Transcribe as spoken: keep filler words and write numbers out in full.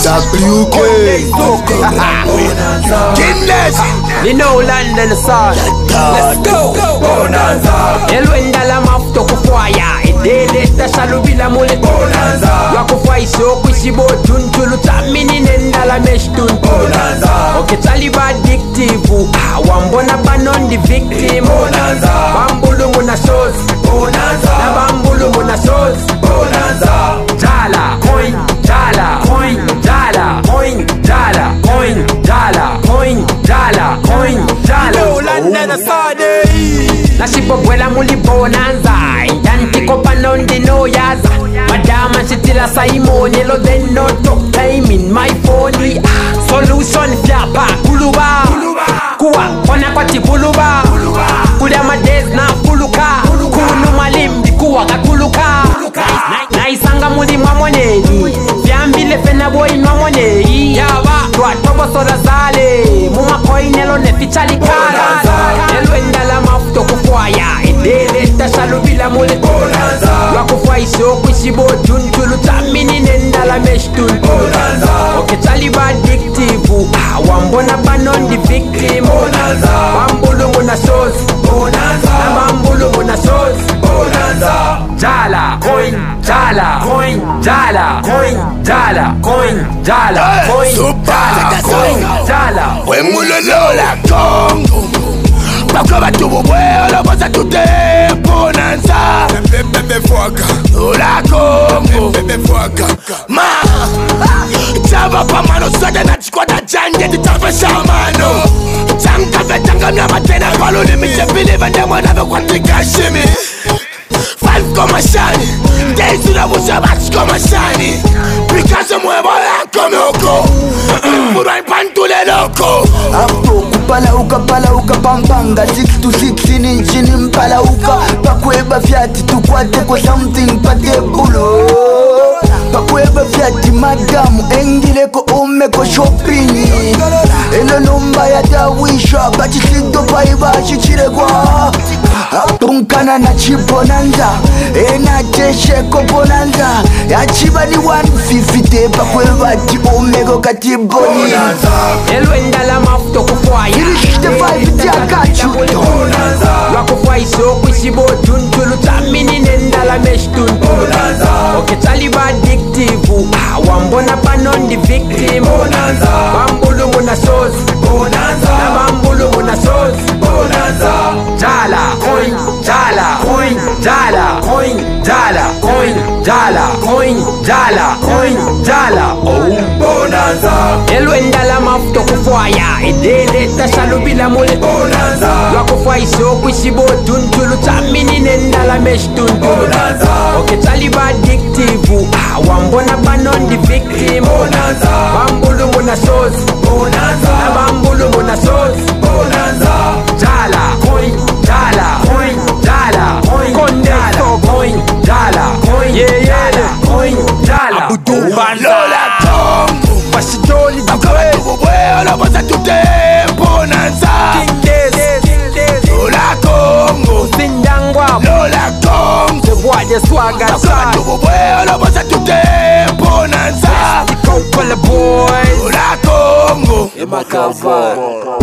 W K Guinness. You know London son. Let's go. Bonanza. Elwenda la mafuta kufwaya ideleta shalubila mule Bonanza. Wakufwaisho kwishibo tuntulu tamini nenda la meshtun Bonanza. Oke taliba addictive wambona banondi victim Bonanza. Bambulu muna shows Bonanza. Na bambulu muna shows Bonanza. Jala coin jala coin jala coin jala coin jala coin jala coin jala No London Sunday. Nashibobwela muli bonanza Intantiko panondi no yaza Madama chitila saimoni Lo then no talk time in my phone ah, Solution fyapa kuluba Kuwa kona kwa tibuluba Kulia madez na kuluka Kunu malimbi kuwa kakuluka Na isanga muli mwamoneni Fyambile fena boy mwamonei Yawa Kwa tobo soda zale Muma koinelo nefichali kara Elwenda la mafuto kufwaya ideleta shalubila mule Bonanza. Wakufwaisho kwishibo tuntulu tamini nenda la meshtun Bonanza. Oke taliba addictive wambona banondi victim Bonanza. Bambulu muna shows Bonanza. Na bambulu muna shows Bonanza. Jala coin jala coin jala coin jala coin jala coin jala coin jala Wemulolola Congo Bakwa batubu bwelo boza tute bonanza Bebe fwaka Ola Congo Bebe fwaka Ma Chava pa mano sote na chikwata janje Titafe shamano Chanka vetanga mnyama tena Kwa luli michepili vende mwana kwa tika shimi Five koma shani Days unabusha bach koma shani Pikaze mwebola kome oko Murwa impantule loko Afto kupalauka palauka pampanga six to six nchini mpalauka Pakweba fyati tukwate kwa something pate bulo Pakweba fyati madamu engileko umeko shopping Eno numba ya dawisha bachisido paiba chichiregwa Tunkana na chibonanza Ena chesheko bonanza Ya chiba ni one fifty Pakweba ti umeko katiboni Elwenda la mafuto kufwaya Wakufwaisho kwishibo tuntulu tamini nenda la meshtun Oke taliba addictive wambona banondi victim Bambulu muna shows Na bambulu muna shows Jala coin jala coin jala coin jala coin jala coin jala coin jala Oh Bonanza. Elwenda la mafuto kufwaya ideleta shalubila mule Bonanza. Wakufwaisho kwishibo tuntulu tamini nenda la meshtun Bonanza. Oke taliba addictive wambona banondi victim Bonanza. Bambulu muna shows Bonanza. Na bambulu muna shows Bonanza. Jala coin jala coin jala coin jala coin jala coin jala coin jala Lola Congo Bashidoli Bakwa batubu bwelo boza tute bonanza Lola Congo Sindangwa Lola Congo Waje swaga Bakwa sa batubu bwelo boza tute bonanza Couple of boys Lola Congo Emakava